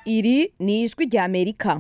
Iri ni ijwi rya Amerika.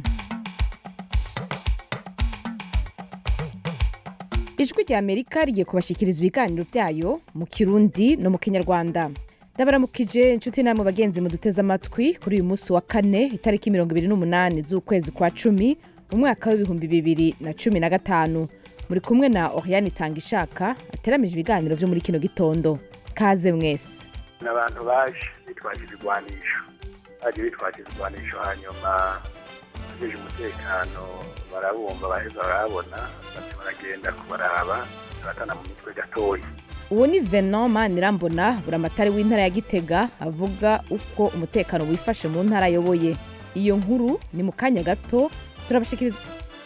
Ijwi rya Amerika rigiye kubashikiriza ibiganiro vyayo mu Kirundi no mu Kinyarwanda. Ndabaramukije inshuti namwe bagenzi muduteze amatwi kuri uyu munsi wa kane itariki 28 z'ukwezi kwa 10 mu mwaka wa 2015. Muri kumwe na Oriane Tangishaka ateramije ibiganiro vyo muri kino gitondo. Kaze mwese. N'abantu baje bitwaje ibigwanisho. Bitwaje ibigwanisho hanyuma ajeje umutekano barabumva baheza barabona baragenda kubaraba batana mu mitwe gatoyi. Uwo ni Venant Manirambona buramatari w'intara ya Gitega avuga uko umutekano wifashe mu ntara yoboye. Iyo nkuru ni mu kanya gato turabashikiriza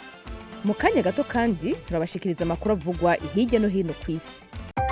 kandi turabashikiriza amakuru avugwa hirya no hino ku isi.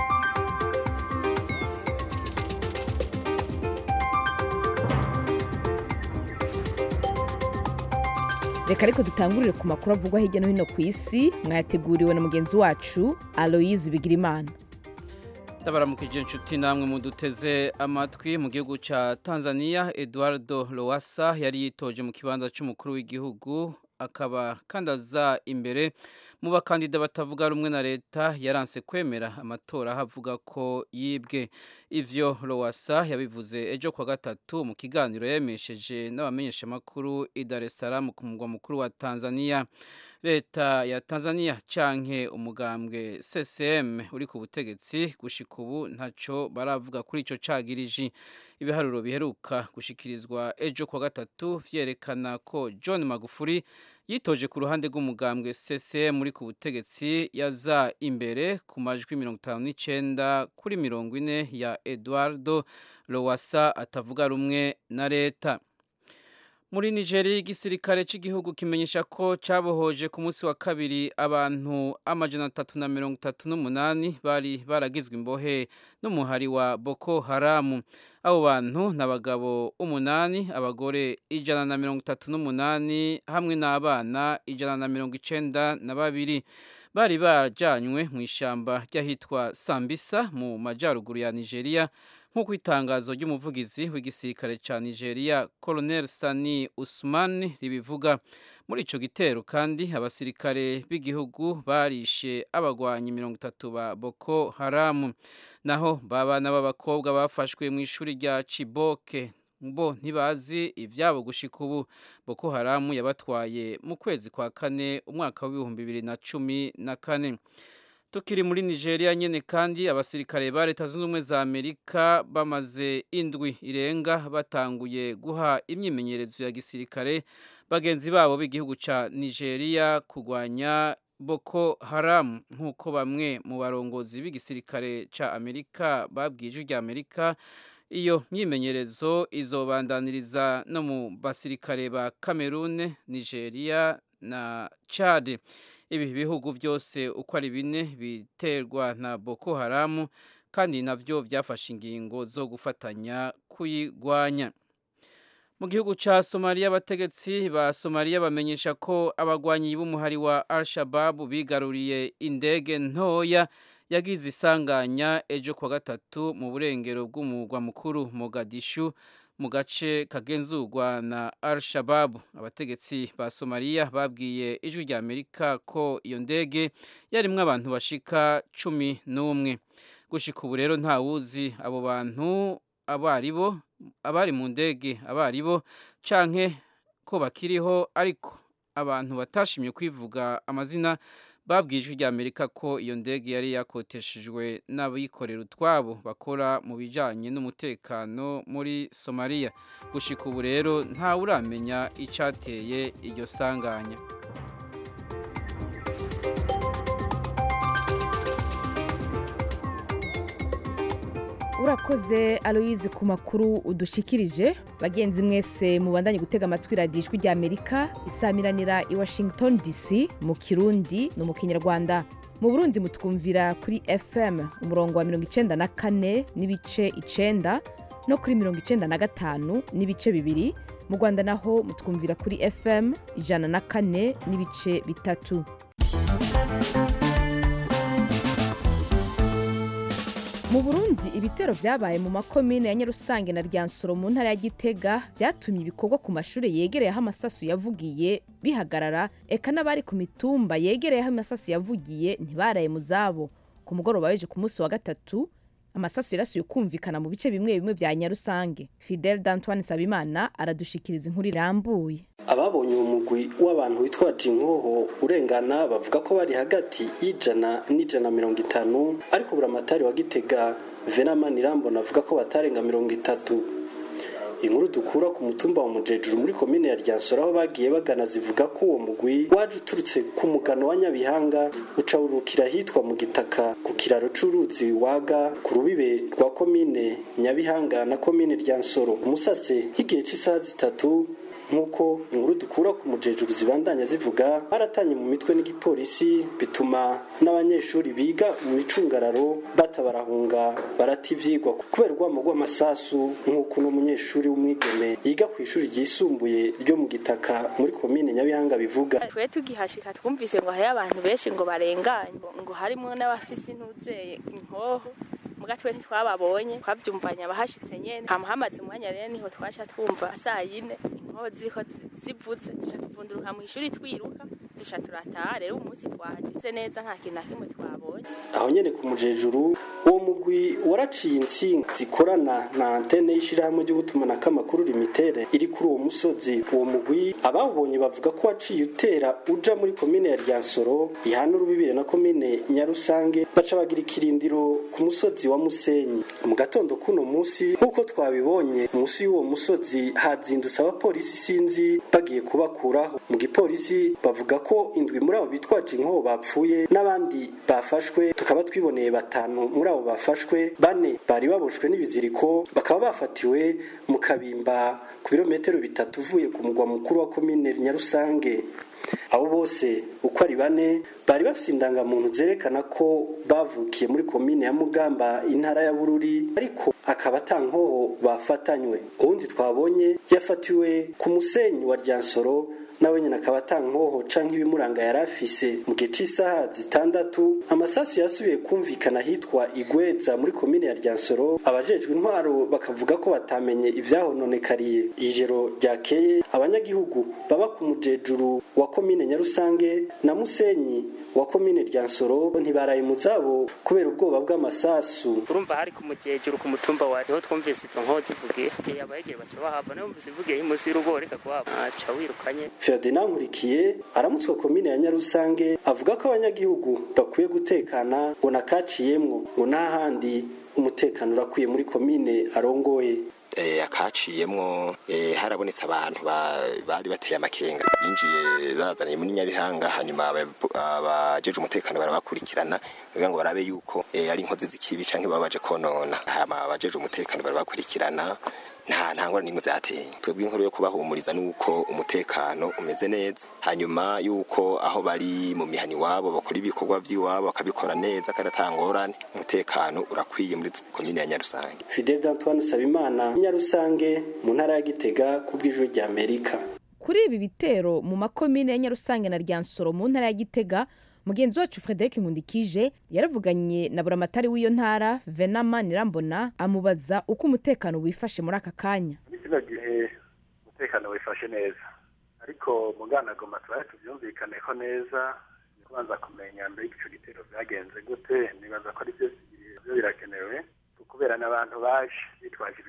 Reka ariko dutangurire ku makuru avugwa hirya no hino ku isi mwayateguriwe na mugenzi wacu Aloise Bigirimana. Ndabaramukije inshuti namwe muduteze amatwi. Mu gihugu ca Tanzania, Eduardo Lowassa yari yitoje mu kibanza c'umukuru w'igihugu akaba kandaza imbere mu bakandida batavuga rumwe na leta yaranse kwemera amatora havuga ko yibwe. Ivyo Lowassa yabivuze ejo kwa gatatu mu kiganiro yemesheje n'abamenyesha makuru i Dar es Salaam ku mugwa mukuru wa Tanzania. Leta ya Tanzania canke umugambwe CCM uri ku butegetsi gushika ubu ntaco baravuga kuri ico cagiriji. Ibiharuro biheruka gushikirizwa ejo kwa gatatu vyerekana ko John Magufuli yitoje ku ruhande rw'umugambwe CCM uri ku butegetsi yaza imbere ku majwi 59 kuri 40 ya Eduardo Lowassa atavuga rumwe na leta. Muri Nigeria igisirikare cy'igihugu kimenyesha ko cabohoje ku munsi wa kabiri abantu 338 bari baragizwe imbohe n'umuhari wa Boko Haram. Abo bantu n'abagabo 8, abagore 138 hamwe n'abana 192 bari bajanywe mu ishamba ry'ahitwa Sambisa mu majaruguru ya Nigeria. Nk'uko itangazo ry'umuvugizi w'igisirikare ca Nigeria Colonel Sani Usman ribivuga. Muri ico gitero kandi abasirikare b'igihugu barishe abagwanyi 30 ba Boko Haram. Naho babana b'abakobwa bafashwe mu ishuri rya Chiboke bo ntibazi ivyabo gushika ubu. Boko Haram yabatwaye mu kwezi kwa kane umwaka wa 2014. Tukiri muri Nigeria nyene kandi abasirikare ba Leta Zunze Ubumwe za Amerika bamaze indwi irenga batanguye guha imyimenyerezo ya gisirikare bagenzi babo b'igihugu ca Nigeria kugwanya Boko Haram. Nk'uko bamwe mu barongozi b'igisirikare ca Amerika babwije rya Amerika, iyo myimenyerezo izobandaniriza no mu basirikare ba Cameroon, Nigeria na Chad. Ibi bihugu byose uko ari 4 biterwa na Boko Haram kandi navyo vyafashe ingingo zo gufatanya kuyigwanya. Mu gihugu ca Somalia abategetsi ba Somalia bamenyesha ko abagwanyi b'umuhari wa Al-Shabaab bigaruriye indege ntoya yagize isanganya ejo kwa gatatu mu burengero bw'umugwa mukuru Mogadishu mu gace kagenzurwa na Al-Shabaab. Abategetsi ba Somalia babwiye ijwi rya Amerika ko iyo ndege yarimwe abantu bashika 11. Gushika ubu rero nta wuzi abo bantu abari mu ndege abaribo canke ko bakiriho, ariko abantu batashimye kwivuga amazina babwije rya Amerika ko iyo ndege yari yakoteshejwe n'abikorera utwabo bakora mu bijanye n'umutekano muri Somalia. Gushika ubu rero nta uramenya icateye iryo sanganya. Urakoze Aloise ku makuru udushikirije. Bagenzi mwese mubandanye gutega amatwi radio Ijwi rya Amerika isamiranira i Washington DC mu Kirundi no mu Kinyarwanda. Mu Burundi mutwumvira kuri FM umurongo wa 94 n'ibice 9 no kuri 95 n'ibice 2. Mu Rwanda naho mutwumvira kuri FM 104 n'ibice 3. mu Burundi ibitero vyabaye mu makomine ya Nyarusange na Ryansoro mu ntara ya Gitega vyatumye ibikorwa ku mashure yegereye aho amasasu yavugiye bihagarara, eka n'abari ku mitumba yegereye aho amasasu yavugiye ntibaraye mu zabo. Ku mugoroba w'ejo ku munsi wa gatatu amasasu yarasuye kumvikana mu bice bimwe bimwe vya Nyarusange. Fidel D'Antoine Sabimana aradushikiriza inkuru irambuye. Ababonye uwo mugwi w'abantu witwaje inkoho urengana bavuga ko bari hagati y'ijana n'ijana 50, ariko buramatari wa Gitega Venamani Irambona avuga ko batarenga 30. Inkuru dukura ku mutumba wa Mujejuru muri komine ya Ryansoro aho bagiye bagana zivuga ko uwo mugwi waje uturutse ku mugano wa Nyabihanga uca urukira hitwa mu Gitaka ku kiraro c'uruzi waga ku rubibe rwa komine Nyabihanga na komine Ryansoro. Umusase higihe c'isaha 3 nkuko inkuru dukura ku Mujejuru zibandanya zivuga baratanye mu mitwe n'igipolisi bituma n'abanyeshuri biga mu icungararo batabarahunga barativyigwa kubera urwamo rw'amasasu nkuko n'umunyeshuri w'umwigeme yiga ku ishuri ryisumbuye ryo mu Gitaka muri komine Nyabihanga bivuga. Twe tugihashika twumvise ngo hari abantu benshi ngo barenganye ngo harimo n'abafisi ntuzeye inkoho mugatwe ntitwababonye twavyumvanya abahashitse nyene hamaze umwanya rero niho twaca twumva saa 4 inkoho ziriko zivuze duca tuvunduruka mu ishuri twiruka duca turataha rero umunsi twagize neza nta kintu nakimwe twabonye. Aho nyene ku Mujejuru uwo mugwi waraciye insinga zikorana na antene y'ishirahamwe ry'ubutumanako amakuru limitere iri kuri uwo musozi. Uwo mugwi abawubonye bavuga ko waciye utera uja muri komine ya Ryansoro ihana urubibire na komine Nyarusange baca bagira ikirindiro ku musozi wa Musenyi. Mu gatondo kuno musi nkuko twabibonye musi y'uwo musozi hazindutse abapolisi sinzi bagiye kubakuraho. Mu gipolisi bavuga ko indwi muri abo bitwaje inkoho bapfuye n'abandi bafashwe, tukaba twiboneye 5 muri abo bafashwe, 4 bari baboshwe n'ibiziriko bakaba bafatiwe mu Kabimba ku birometero 3 uvuye ku mugwa mukuru wa komine Nyarusange. Abo bose uko ari 4 bari bafise indangamuntu zerekana ko bavukiye muri komine ya Mugamba intara ya Bururi, ariko akaba atankoho bafatanywe. Uwundi twabonye yafatiwe ku Musenyi wa Ryansoro nawe nyina akaba atankoho canke ibimuranga yarafise. Mu gihe c'isaha 6 amasasu yasubiye kumvikana hitwa Igweza muri komine ya Ryansoro. Abajejwe intwaro bakavuga ko batamenye ivyahononekariye. Ijero ryakeye abanyagihugu baba ku Mujejuru wa komine Nyarusange na Musenyi wa komine Ryansoro ntibaraye mu zabo kubera ubwoba bw'amasasu. Urumva hari ku Mujejuru ku mutumba wa niho twumvise izo nkoho zivugiye abayegere baca bahava nayo mvise ivugiye imusi y'urugo reka kuhava aca wirukanye. Ferdinand Nkurikiye aramutswa komine ya Nyarusange avuga ko abanyagihugu bakwiye gutekana ngo nakaciyemwo ngo n'ahandi umutekano urakwiye muri komine arongoye. Akaciyemwo harabonetse abantu bari bateye amakenga binjiye bazanye muri Nyabihanga, hanyuma abajeje umutekano barabakurikirana kugira ngo barabe yuko ari inkozi zikibi canke babaje konona. Hama abajeje umutekano barabakurikirana nta ngora nimwe byateye. Twebwe inkuru yo kubahumuriza nuko umutekano umeze neza, hanyuma yuko aho bari mu mihani wabo bakora ibikorwa by'iwabo bakabikora neza kandi atangorane, umutekano urakwiye muri komine ya Nyarusange. Fidel D'Antoine Sabimana, Nyarusange mu ntara ya Gitega kubw'ijwi rya Amerika. Kuri ibi bitero mu makomine ya Nyarusange na Ryansoro mu ntara ya Gitega, mugenzi wacu Frederic Nkundikije yaravuganye na buramatari w'iyo ntara Venamani Irambona amubaza uko umutekano wifashe muri aka kanya. Kino gihe umutekano wifashe neza, ariko muganagoma tuvyumvikaneho neza, kubanza kumenya mbere ico gitero byagenze gute. Nibaza ko ari byo birakenewe kubera n'abantu baje bitwaje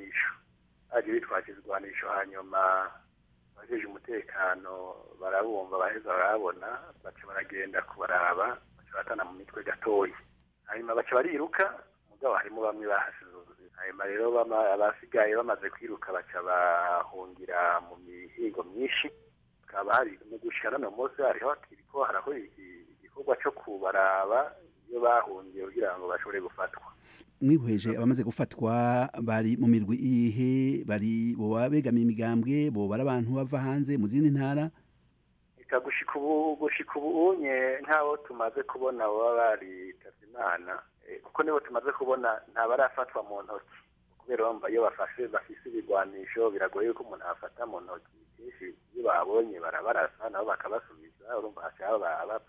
ibigwanisho hanyuma abajeje umutekano barabumva baheza barabona baca baragenda kubaraba baca batana mu mitwe gatoyi, hanyuma baca bariruka mugabo harimo bamwe bahasize ubuzima. Hanyuma rero abasigaye bamaze kwiruka baca bahungira mu mihigo myinshi. Hakaba hari mu gushika no munsi hariho kiriko haraho igikorwa cyo kubaraba iyo bahungiye kugira ngo bashobore gufatwa. Mwihweje abamaze gufatwa bari mu mirwi ihe bari bo babegamiye imigambwe bo barabantu bava hanze mu zindi ntara. Gushika ubu nk'abo tumaze kubona baba bari Tazimana, kuko nibo tumaze kubona nta barafatwa mu ntoki kubera bamba iyo bafise ibigwanisho biragoye ko umuntu afata mu ntoki. Kenshi iyo babonye barabarasa nabo bakabasubiza, urumva hashaba bapfa.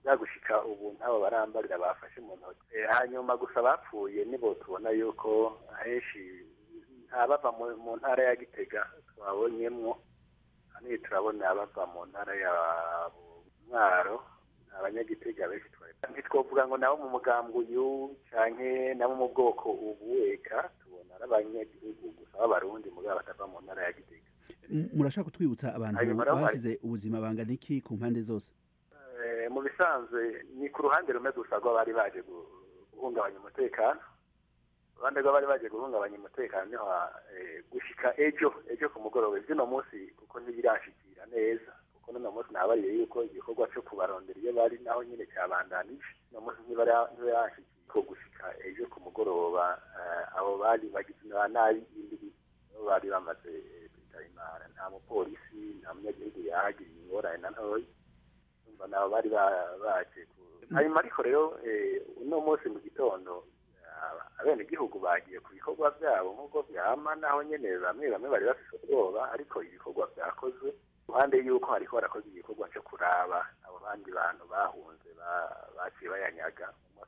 byagushika ubu ntabo barambarira bafashe mu ntoki hanyuma gusa bapfuye nibo tubona yuko ahenshi abava mu ntara ya Gitega twabonyemwo hano turabona abava mu ntara ya Mwaro abanyagitega benshi ntitwovuga ngo nabo mu mugambwe uyu canke nabo mu bwoko ubu eka tubona abanyagihugu gusa b'abarundi mugabo batava mu ntara ya Gitega. Murashaka kutwibutsa abantu basize ubuzima bangana iki ku mpande zose? Mu bisanzwe ni ku ruhande rumwe gusa rw'abari baje guhungabanya umutekano, abandi bari baje guhungabanya umutekano niho gushika ejo ku mugoroba zino munsi kuko ntibirashikira neza kuko no munsi nabariye yuko igikorwa cyo kubarondera iyo bari naho nyine cyabandanije no munsi ntibirashikira ko gushika ejo ku mugoroba abo bari bagize nabi indiri bari bamaze kwitayimara nta mupolisi nta munyagihugu yahagiriye ingorane na ntoyi umva nabo bari baje hanyuma ariko rero uno munsi mu gitondo abene gihugu bagiye ku bikorwa byabo nk'uko byama naho nyene bamwe bari bafite ubwoba ariko ibikorwa byakozwe ruhande yuko hariko harakoze igikorwa cyo kuraba abo bandi bantu bahunze baciye bayanyaga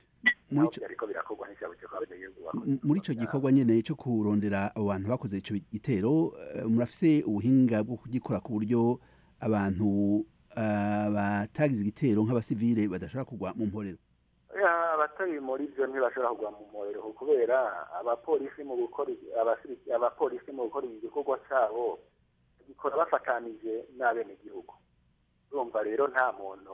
muri ico gikorwa nyene cyo kurondera abo bantu bakoze ico gitero murafise ubuhinga bwo kugikora ku buryo abantu batagize igitero nk'abasivile badashobora kugwa mu mporero? Abatari muri byo ntibashobora kugwa mu mporero kubera abapolisi mu gukora igikorwa cyabo gikora bafatanije n'abenegihugu. Urumva rero nta muntu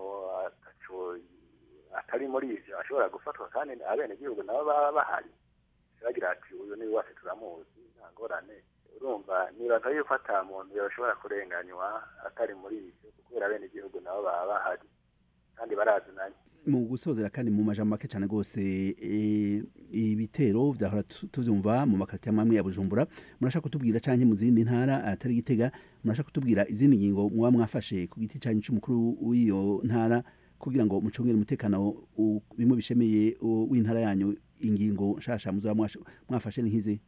atari muri ibyo ashobora gufatwa kandi abenegihugu nabo baba bahari bagira ati uyu ni wese turamuzi nta ngorane. Urumva nibaza yuko ata muntu yashobora kurenganywa atari muri ibyo kubera abenegihugu nabo baba bahari kandi barazinanye. Mu gusozera kandi mu majambo make cyane gose ibitero byahora tuvyumva mu makarita amwe ya Bujumbura murashaka kutubwira canke mu zindi ntara atari Gitega murashaka kutubwira izindi ngingo muba mwafashe ku giti canyu c'umukuru w'iyo ntara kugira ngo mucungere umutekano bimwe bishemeye w'intara yanyu ingingo nshasha muzoba mwafashe nkizi?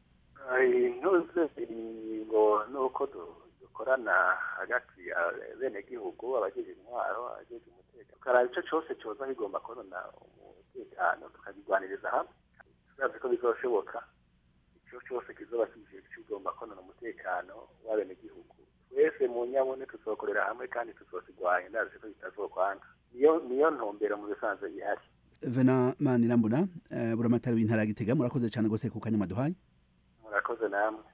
Ingingo nuko dukorana hagati bene gihugu abagize intwaro abagize karaba ico cyose cyoza higomba korona umutekano tukagirwaniriza hamwe turazi ko bizoshoboka ico cyose kizoba kigomba korona umutekano w'abene gihugu twese mu nyabone tuzokorera hamwe kandi tuzosigwanya ndazi ko bitazokwanga niyo ntumbero mu bisanzwe ihari. Vena Manirambona buramatari w'intara ya Gitega murakoze cyane gose ku kanya maduhaye. Murakoze namwe.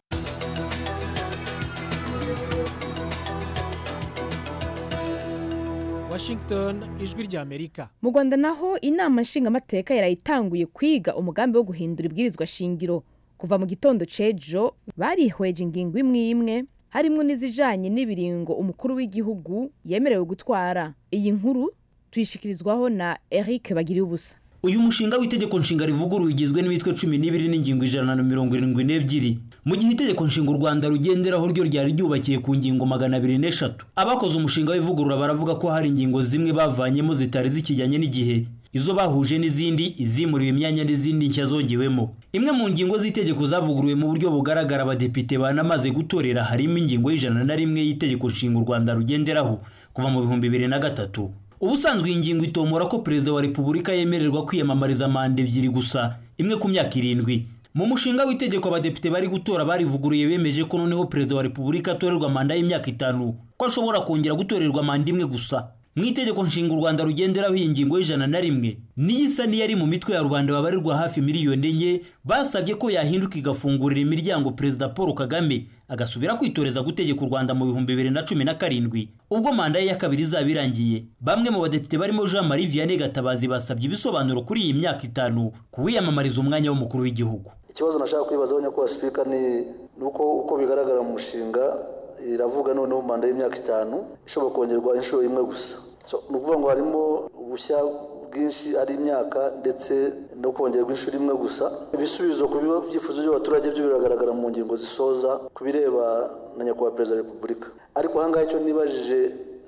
Washington, ijwi rya Amerika. Mu Rwanda naho inama nshingamateka yarayitanguye kwiga umugambi wo guhindura ibwirizwa shingiro. Kuva mu gitondo cejo barihweje ingingo imwe harimwo n'izijanye n'ibiringo umukuru w'igihugu yemerewe gutwara. Iyi nkuru tuyishikirizwaho na Eric Bagiriubusa. Uyu mushinga w'itegeko nshinga rivuguruye igizwe n'imitwe 12 n'ingingo 172. Mu gihe itegeko nshinga u Rwanda rugenderaho ryo ryari ryubakiye ku ngingo 203. Abakoze umushinga w'ivugurura baravuga ko hari ingingo zimwe bavanyemo zitari zikijyanye n'igihe. Izo bahuje n'izindi izimuriwe imyanya n'izindi nshya zongewemo. Imwe mu ngingo z'itegeko zavuguruwe mu buryo bugaragara abadepite banamaze gutorera harimo ingingo y'101 y'itegeko nshinga u Rwanda rugenderaho kuva mu 2003. Ubusanzwe ingingo itomora ko Perezida wa Repubulika yemererwa kwiyamamariza manda 2 gusa, imwe ku myaka 7. Mu mushinga w'itegeko abadepite bari gutora barivuguruye bemeje ko noneho Perezida wa Repubulika atorerwa manda y'imyaka 5, ko ashobora kongera gutorerwa manda 1 gusa. Mu itegeko nshinga u Rwanda rugenderaho ingingo y'101 niyisa niyari mu mitwe ya rubanda babarirwa hafi miliyoni 4 basabye ko yahinduka igafungurira imiryango Perezida Paul Kagame agasubira kwitoreza gutegeka u Rwanda mu 2017 ubwo manda ye ya kabiri zabirangiye. Bamwe mu badepite barimo Jean Marie Vianney Gatabazi basabye ibisobanuro kuri iyi myaka 5 kuwiyamamariza umwanya w'umukuru w'igihugu. Ikibazo nashaka kwibazaho nyakubahwa Speaker ni uko bigaragara mu mushinga iravuga noneho manda y'imyaka 5 ishobora kongerwa inshuro imwe gusa. Nukuvuga ngo harimo ubushya bwinshi ari imyaka ndetse no kongerwa inshuro imwe gusa. Ibisubizo ku byifuzo by'abaturage byo biragaragara mu ngingo zisoza kubireba na nyakubahwa Perezida wa Repubulika. Ariko hangaye cyo nibajije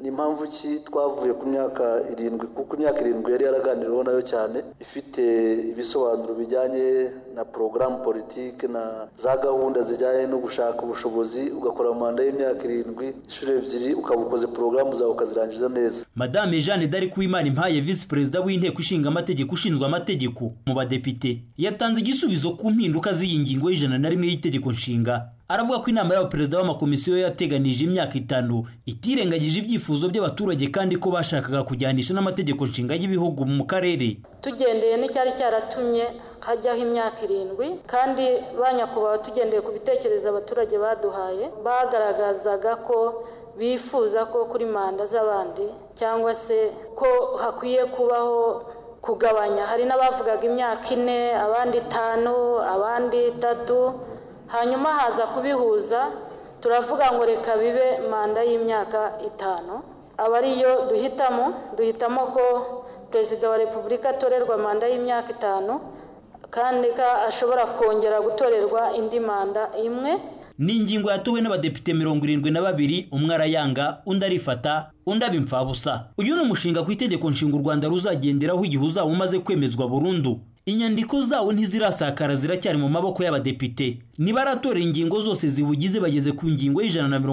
ni impamvu ki twavuye ku myaka 7 kuko imyaka 7 yari yaraganiriweho nayo cyane ifite ibisobanuro bijyanye na programme politique na za gahunda zijyanye no gushaka ubushobozi ugakora manda y'imyaka 7 inshuro 2 ukabukoze programme zawe ukazirangiza neza. Madame Jeanne Darikuwimana Impaye Vice President w'inteko ishinga amategeko ushinzwe amategeko mu badepite yatanze igisubizo ku mpinduka z'iyingingo y'101 y'itegeko nshinga. Aravuga ko inama y'abaperezida b'amakomisiyo yateganije imyaka 5 itirengagije ibyifuzo by'abaturage kandi ko bashakaga kujyanisha n'amategeko nshinga y'ibihugu mu karere. Tugendeye n'icyari cyaratumye hajyaho imyaka 7 kandi banyakubaho tugendeye ku bitekerezo abaturage baduhaye bagaragazaga ko bifuza ko kuri manda z'abandi cyangwa se ko hakwiye kubaho kugabanya. Hari n'abavugaga imyaka 4 abandi 5 abandi 3 hanyuma haza kubihuza turavuga ngo reka bibe manda y'imyaka 5 abariyo duhitamo ko Perezida wa Repubulika atorerwa manda y'imyaka 5 kandi ka ashobora kongera gutorerwa indi manda imwe. Ni ingingo yatowe n'abadepite 72 umwe arayanga undi arifata undi abimfabusa. Uyu ni umushinga ku itegeko nshinga u Rwanda ruzagenderaho igihe uzaba umaze kwemezwa burundu. Inyandiko zawo ntizirasakara ziracyari mu maboko y'abadepite. Nibaratorera ingingo zose zibugize bageze ku ngingo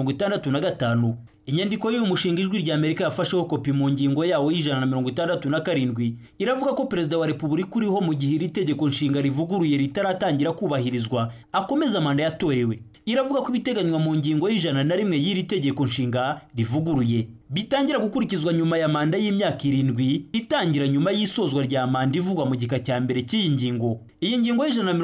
y'165. Inyandiko y'uyu mushinga Ijwi rya Amerika yafasheho kopi mu ngingo yawo y'167 iravuga ko Perezida wa Repubulika uriho mu gihe iri tegeko nshinga rivuguruye ritaratangira kubahirizwa akomeza manda yatorewe. Iravuga ko ibiteganywa mu ngingo y'101 y'iri tegeko nshinga rivuguruye bitangira gukurikizwa nyuma ya manda y'imyaka 7 itangira nyuma y'isozwa rya manda ivugwa mu gika cya mbere cy'iyi ngingo. Iyi ngingo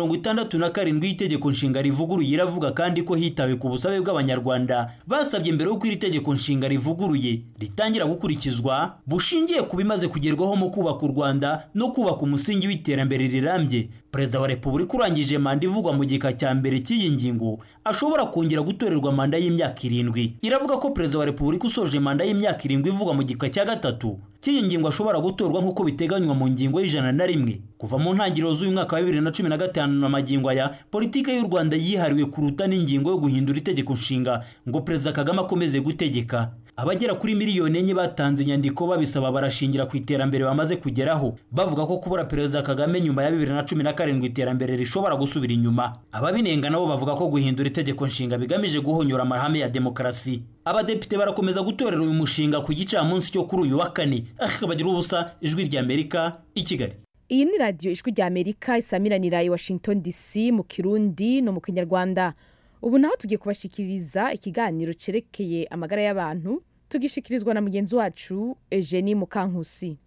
y'167 y'itegeko nshinga rivuguruye iravuga kandi ko hitawe ku busabe bw'abanyarwanda basabye mbere yo kwiri tegeko nshinga rivuguruye ritangira gukurikizwa bushingiye kubimaze kugerwaho mu kubaka u Rwanda no kubaka umusingi w'iterambere rirambye. Perezida wa Repubulika urangije manda ivugwa mu gika cya mbere cy'iyi ngingo ashobora kongera gutorerwa manda y'imyaka 7. Iravuga ko Perezida wa Repubulika usoje manda y'imyaka 7 ivugwa mu gika cya 3 cy'iyi ngingo ashobora gutorwa nk'uko biteganywa mu ngingo y'101. Kuva mu ntangiriro z'uyu mwaka wa 2015 na magingo aya politike y'u Rwanda yihariwe kuruta n'ingingo yo guhindura itegeko nshinga ngo Perezida Kagame akomeze gutegeka. Abagera kuri miliyoni 4 batanze inyandiko babisaba barashingira ku iterambere bamaze kugeraho bavuga ko kubura Perezida Kagame nyuma ya 2017 iterambere rishobora gusubira inyuma. Ababinenga nabo bavuga ko guhindura itegeko nshinga bigamije guhonyora amahame ya demokarasi. Abadepite barakomeza gutorera uyu mushinga ku gicamunsi cyo kuri uyu wa 4. Akabagira ubusa Ijwi rya Amerika i Kigali. Iyi ni radio Ijwi rya Amerika isamiranira i Washington DC mu Kirundi no mu Kinyarwanda. Ubu naho tugiye kubashikiriza ikiganiro cerekeye amagara y'abantu tugishikirizwa na mugenzi wacu Eugenie Mukankusi.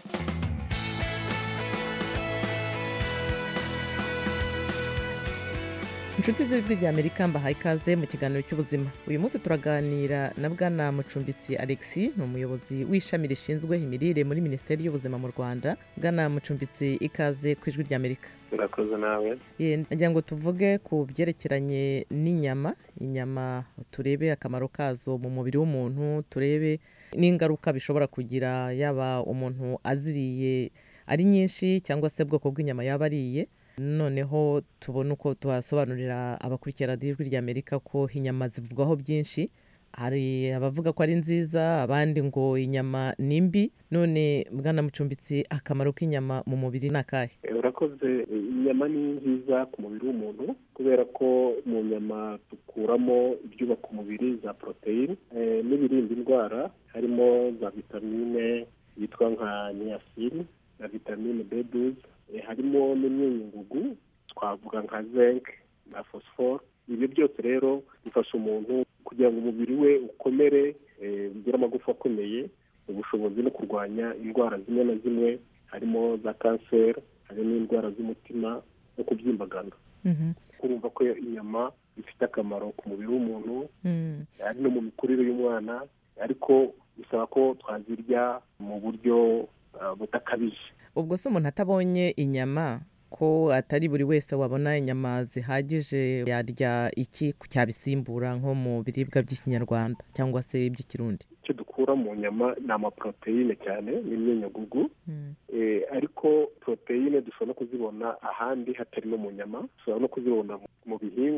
Inshuti z'Ijwi rya Amerika mbahaye ikaze mu kiganiro cy'ubuzima. Uyu munsi turaganira na Bwana Mucumbitsi Alexis, ni umuyobozi w'ishami rishinzwe imirire muri Minisiteri y'Ubuzima mu Rwanda. Bwana Mucumbitsi, ikaze ku Ijwi rya Amerika. Urakoze nawe. Nagira ngo tuvuge ku byerekeranye n'inyama. Inyama turebe akamaro kazo mu mubiri w'umuntu, turebe n'ingaruka bishobora kugira yaba umuntu aziriye ari nyinshi cyangwa se bwoko bw'inyama yaba ariye. Noneho tubona uko tuhasobanurira abakurikira Ijwi rya Amerika ko inyama zivugwaho byinshi. Hari abavuga ko ari nziza, abandi ngo inyama ni mbi. None Bwana Mucumbitsi, akamaro k'inyama mu mubiri ni akahe? Urakoze. Inyama ni nziza ku mubiri w'umuntu kubera ko mu nyama dukuramo ibyubaka umubiri za proteine n'ibirinda indwara, harimo za vitamine yitwa nka niacin na vitamine B12, harimo n'imyunyungugu twavuga nka zinc na phosphore. Ibyo byose rero bifasha umuntu kugira ngo umubiri we ukomere, ugire amagufa akomeye, ubushobozi no kurwanya indwara zimwe na zimwe, harimo za kanseri, harimo indwara z'umutima no kubyimbagana. Kurumva ko inyama ifite akamaro ku mubiri w'umuntu, ari no mu mikurire y'umwana, ariko bisaba ko twazirya mu buryo butakabije. Ubwo se umuntu atabonye inyama, ko atari buri wese wabona inyama zihagije, yarya iki cyabisimbura nko mu biribwa by'ikinyarwanda cyangwa se iby'ikirundi? Icyo dukura mu nyama ni amaproteine cyane, n'imyunyungugu, ariko proteine dushobora no kuzibona ahandi hatari no mu nyama. Dushobora no kuzibona mu bihingwa,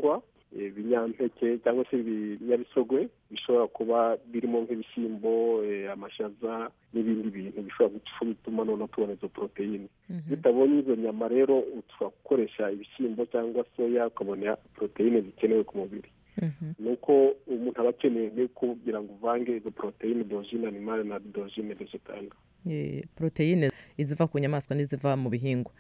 ibinyampeke cyangwa se ibinyabisogwe bishobora kuba birimo nk'ibishyimbo amashaza n'ibindi bintu bishobora gutuma noneho tubona izo poroteyine. bitabonye izo nyama rero ushobora gukoresha ibishyimbo cyangwa soya ukabona poroteyine zikenewe ku mubiri. nuko umuntu aba akeneye kugira ngo uvange izo poroteyine d'origine animale na d'origine végétale. poroteyine iziva ku nyamaswa n'iziva mu bihingwa.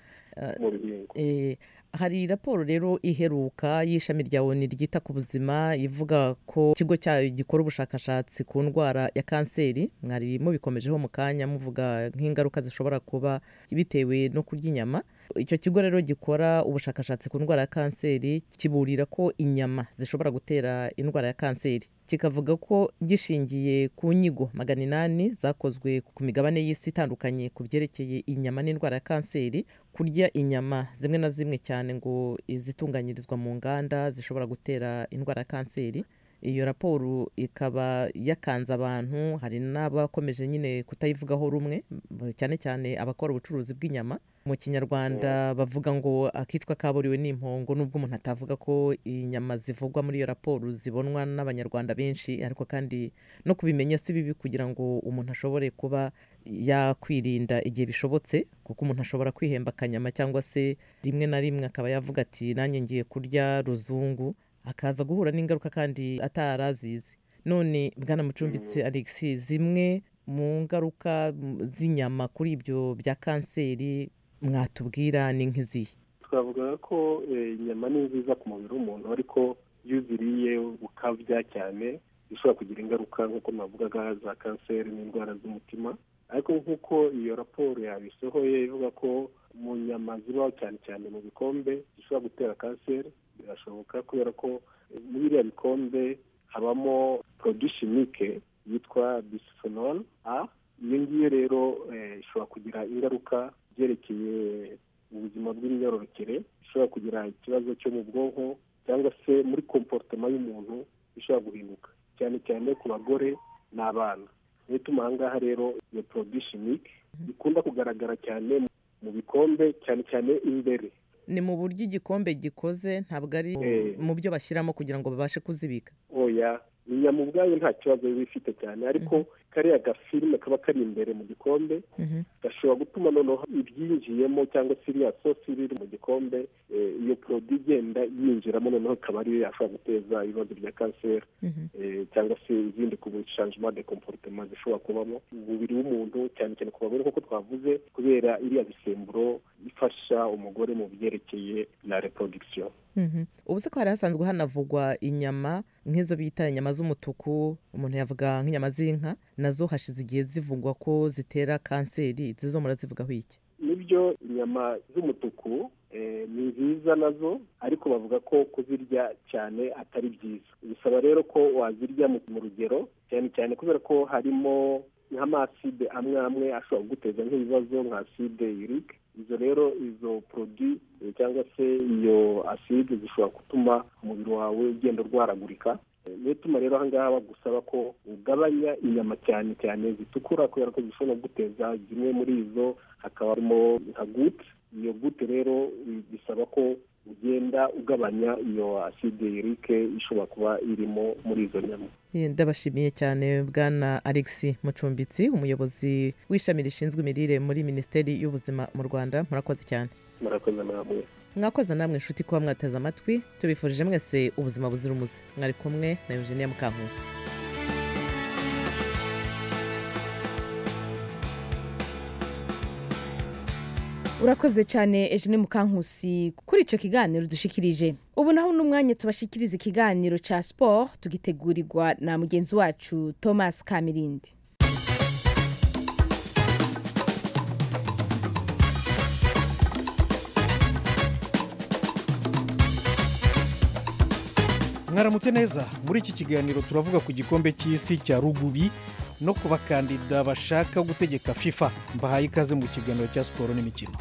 Hari raporo rero iheruka y'ishami rya ONU ryita ku buzima ivuga ko ikigo cyayo gikora ubushakashatsi ku ndwara ya kanseri, mwari mubikomejeho mu kanya muvuga nk'ingaruka zishobora kuba bitewe no kurya inyama. Icyo kigo rero gikora ubushakashatsi ku ndwara ya kanseri kiburira ko inyama zishobora gutera indwara ya kanseri, kikavuga ko gishingiye ku nyigo 800 zakozwe ku migabane y'isi itandukanye ku byerekeye inyama n'indwara ya kanseri, kurya inyama zimwe na zimwe cyane ngo izitunganyirizwa mu nganda zishobora gutera indwara ya kanseri. Iyo raporo ikaba yakanze abantu, hari n'abakomeje nyine kutayivugaho rumwe, cyane cyane abakora ubucuruzi bw'inyama. Mu kinyarwanda bavuga ngo akitwa kaburiwe n'impongo, nubwo umuntu atavuga ko inyama zivugwa muri iyo raporo zibonwa n'abanyarwanda benshi, ariko kandi no kubimenya si bibi kugira ngo umuntu ashobore kuba yakwirinda igihe bishobotse, kuko umuntu ashobora kwihemba akanyama cyangwa se rimwe na rimwe akaba yavuga ati nanjye ngiye kurya ruzungu, akaza guhura n'ingaruka kandi atarazizi. None Bwana Mucumbitsi Alexis, zimwe mu ngaruka z'inyama kuri ibyo bya kanseri mwatubwira ni nk'izihe? Twavuga ko inyama ni nziza ku mubiri w'umuntu, ariko iyo uziriye ukabya cyane bishobora kugira ingaruka nk'uko navugaga za kanseri n'indwara z'umutima. Ariko nk'uko iyo raporo yabisohoye ivuga ko mu nyama zibaho cyane cyane mu bikombe zishobora gutera kanseri, birashoboka kubera ko muri biriya bikombe habamo produit chimique yitwa bisphenol A. Iyo ngiyo rero ishobora kugira ingaruka byerekeye ubuzima bw'imyororokere, ishobora kugira ikibazo cyo mu bwonko cyangwa se muri comportement y'umuntu ishobora guhinduka, cyane cyane ku bagore n'abana. Niyo ituma aha ngaha rero iyo produit chimique ikunda kugaragara cyane mu bikombe, cyane cyane imbere. Ni mu buryo igikombe gikoze, ntabwo ari mu byo bashyiramo kugira ngo babashe kuzibika? Oya, inyama ubwayo nta kibazo biba ifite cyane, ariko kariya gafilime kaba kari imbere mu gikombe gashobora gutuma noneho ibyinjiyemo cyangwa se iriya sosi iri mu gikombe, iyo produit igenda yinjiramo noneho ikaba ariyo yashobora guteza ibibazo bya kanseri cyangwa se izindi ku changement de comportement zishobora kubamo umubiri w'umuntu, cyane cyane ku bagore nk'uko twavuze, kubera iriya bisemburo ifasha umugore mu byerekeye la reproduction. Ubu se ko hari hasanzwe hanavugwa inyama nk'izo bita inyama z'umutuku, umuntu yavuga nk'inyama z'inka, nazo hashize igihe zivugwa ko zitera kanseri, zizo murazivugaho iki? Nibyo, inyama z'umutuku ni nziza nazo, ariko bavuga ko kuzirya cyane atari byiza. Bisaba rero ko wazirya mu rugero, cyane cyane kubera ko harimo nk'amaside amwe ashobora guteza nk'ibibazo nka acide urique. Izo rero izo produit cyangwa se iyo acide zishobora gutuma umubiri wawe ugenda urwaragurika. Niyo ituma rero aha ngaha bagusaba ko ugabanya inyama cyane cyane zitukura, kubera ko zishobora guteza zimwe muri izo, hakaba harimo nka gute. Iyo gute rero bisaba ko ugenda ugabanya iyo acide urique ishobora kuba irimo muri izo nyama. Ndabashimiye cyane Bwana Alexis Mucumbitsi, umuyobozi w'ishami rishinzwe imirire muri Minisiteri y'Ubuzima mu Rwanda. Murakoze cyane. Murakoze namwe. Mwakoze namwe inshuti kuba mwateze amatwi, tubifurije mwese ubuzima buzira umuze. Mwari kumwe na Eugenia Mukankusi. Urakoze cyane Eugenie Mukankusi kuri icyo kiganiro dushikirije. Ubu naho n'umwanya tubashikiriza ikiganiro cya sport tugitegurirwa na mugenzi wacu Thomas Kamirindi. Mwaramutse neza. Muri iki kiganiro turavuga ku gikombe cy'isi cya rugubi no ku bakandida bashaka gutegeka FIFA. Mbahaye ikaze mu kiganiro cya siporo n'imikino.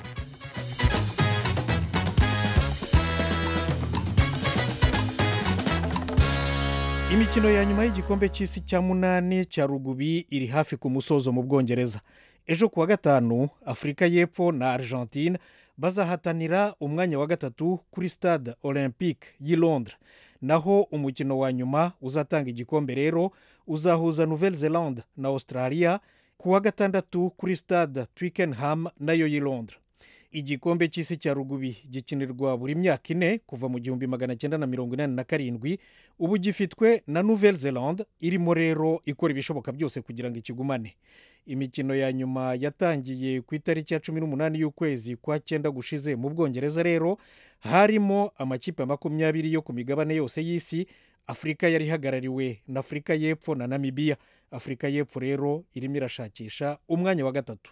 Imikino ya nyuma y'igikombe cy'isi cya 8 cya rugubi iri hafi ku musozo mu Bwongereza. Ejo kuwa gatanu Afurika y'Epfo na Argentine bazahatanira umwanya wa gatatu kuri stade olympique y'i Londres. Naho umukino wa nyuma uzatanga igikombe rero uzahuza Nouvelle-Zélande na Australia ku wa gatandatu kuri stade Twickenham nayo y'i Londres. Igikombe cy'isi cya rugubi gikinirwa buri myaka ine kuva mu 1987. Ubu gifitwe na Nouvelle-Zélande irimo rero ikora ibishoboka byose kugira ngo ikigumane. Imikino ya nyuma yatangiye ku itariki ya 18 y'ukwezi kwa 9 gushize mu Bwongereza rero harimo amakipe 20 yo ku migabane yose y'isi. Afurika yari ihagarariwe na Afurika y'Epfo na Namibia. Afurika y'Epfo rero irimo irashakisha umwanya wa gatatu.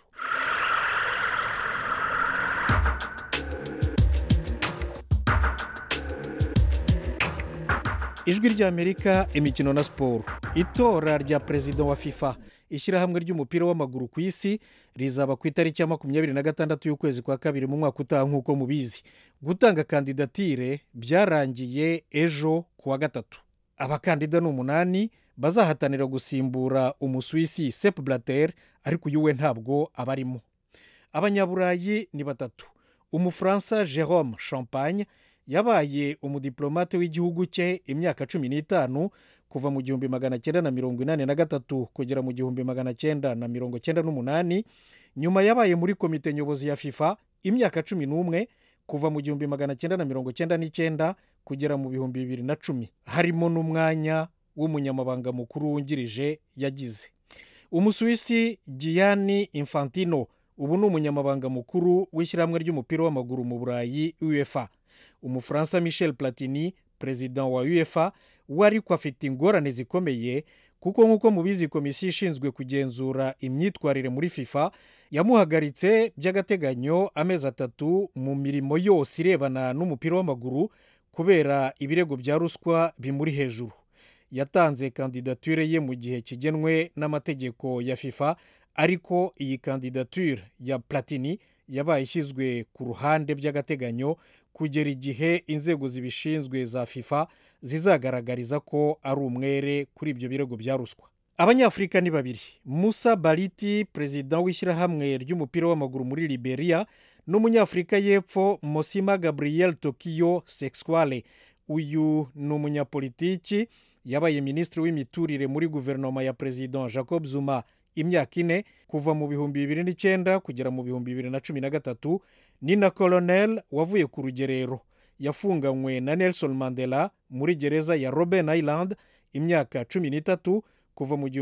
Ijwi ry'Amerika, imikino na siporo. Itora rya perezida wa FIFA, ishyirahamwe ry'umupira w'amaguru ku isi, rizaba ku itariki ya 26 y'ukwezi kwa kabiri mu mwaka utaha nk'uko mubizi. Gutanga kandidatire byarangiye ejo ku wa gatatu. Abakandida ni 8 bazahatanira gusimbura Umusuwisi Sepp Blatter, ariko uyu we ntabwo abarimo. Abanyaburayi ni 3. Umufaransa Jérôme Champagne yabaye umudiplomate w'igihugu cye imyaka 15 kuva mu 1983 kugera mu 1998. Nyuma yabaye muri komite nyobozi ya FIFA imyaka 11 kuva mu 1999 kugera mu 2010, harimo n'umwanya w'umunyamabanga mukuru wungirije yagize. Umusuwisi Gianni Infantino ubu ni umunyamabanga mukuru w'ishyirahamwe ry'umupira w'amaguru mu Burayi UEFA. Umufaransa Michel Platini, perezida wa UEFA, wari ko afite ingorane zikomeye kuko nk'uko mubizi komisiyo ishinzwe kugenzura imyitwarire muri FIFA yamuhagaritse by'agateganyo amezi 3 mu mirimo yose irebana n'umupira w'amaguru kubera ibirego bya ruswa bimuri hejuru. Yatanze kandidature ye mu gihe kigenwe n'amategeko ya FIFA, ariko iyi kandidature ya Platini yabaye ishyizwe ku ruhande by'agateganyo kugera igihe inzego zibishinzwe za FIFA zizagaragariza ko ari umwere kuri ibyo birego bya ruswa. Abanyafurika ni 2. Musa Baliti, perezida w'ishyirahamwe ry'umupira w'amaguru muri Liberia, n'umunyafurika y'Epfo Mosima Gabriel Tokyo Sexwale. Uyu ni umunyapolitiki, yabaye minisitiri w'imiturire muri guverinoma ya perezida Jacob Zuma imyaka 4 kuva mu 2009 kugera mu 2013. Ni na colonel wavuye ku rugerero, yafunganywe na Nelson Mandela muri gereza ya Robben Island imyaka 13 kuva mu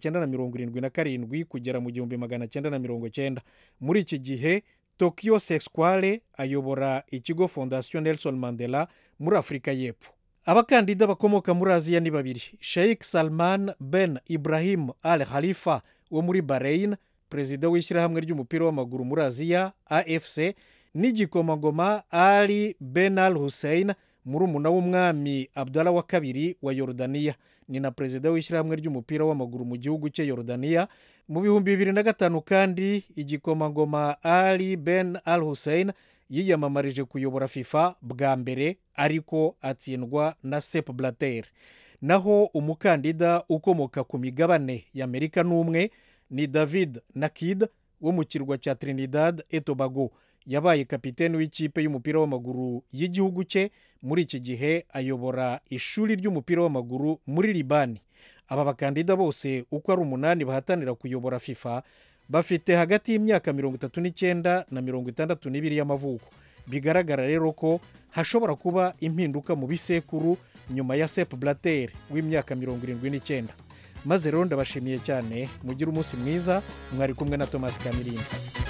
1977 kugera mu 1990. Muri iki gihe Tokyo Sexwale ayobora ikigo Fondation Nelson Mandela muri Afurika y'Epfo. Abakandida bakomoka muri Aziya ni 2. Sheikh Salman Ben Ibrahim Al Khalifa wo muri Bahrain, perezida w'ishyirahamwe ry'umupira w'amaguru muri Aziya AFC, n'igikomangoma Ali Ben Al Hussein, murumuna w'umwami Abdallah wa kabiri wa Yordania. Ni na perezida w'ishyirahamwe ry'umupira w'amaguru mu gihugu cye Yordania. Mu 2005 kandi igikomangoma Ali Ben Al Hussein yiyamamarije kuyobora FIFA bwa mbere, ariko atsindwa na Sepp Blatter. Naho umukandida ukomoka ku migabane y'Amerika n'umwe ni David Nakid wo mu kirwa cya Trinidad et Tobago. Yabaye kapiteni w'ikipe y'umupira w'amaguru y'igihugu cye. Muri iki gihe ayobora ishuri ry'umupira w'amaguru muri Libani. Aba bakandida bose uko ari 8 bahatanira kuyobora FIFA bafite hagati y'imyaka 39 na 62 y'amavuko. Bigaragara rero ko hashobora kuba impinduka mu bisekuru nyuma ya Sepp Blatter w'imyaka 79. Maze rero ndabashimiye cyane, mugira umunsi mwiza. Mwari kumwe na Thomas Kamirinda.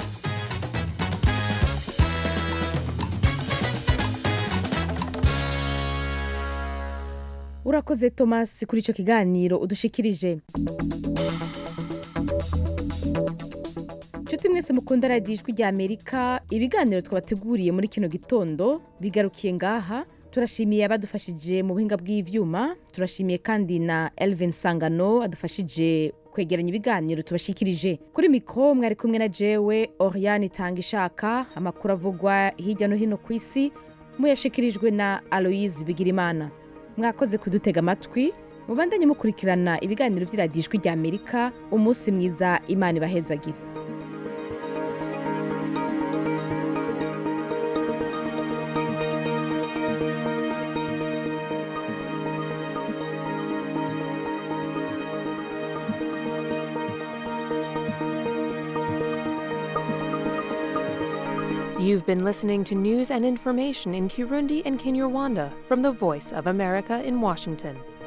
Urakoze Thomas kuri icyo kiganiro udushikirije. Nshuti mwese mukunda radiyo Ijwi ry'Amerika, ibiganiro twabateguriye muri kino gitondo bigarukiye ngaha. Turashimiye abadufashije mu buhinga bw'ivyuma, turashimiye kandi na Elvin Sangano adufashije kwegeranya ibiganiro tubashikirije. Kuri mikro mwari kumwe na jewe Oriane Tangishaka. Amakuru avugwa hirya no hino ku isi muyashikirijwe na Aloise Bigirimana. Mwakoze kudutega amatwi, mubandanye mukurikirana ibiganiro vy'iradiyo Ijwi ry'Amerika. Umunsi mwiza, Imana ibahezagire. You've been listening to news and information in Kirundi and Kinyarwanda from the Voice of America in Washington.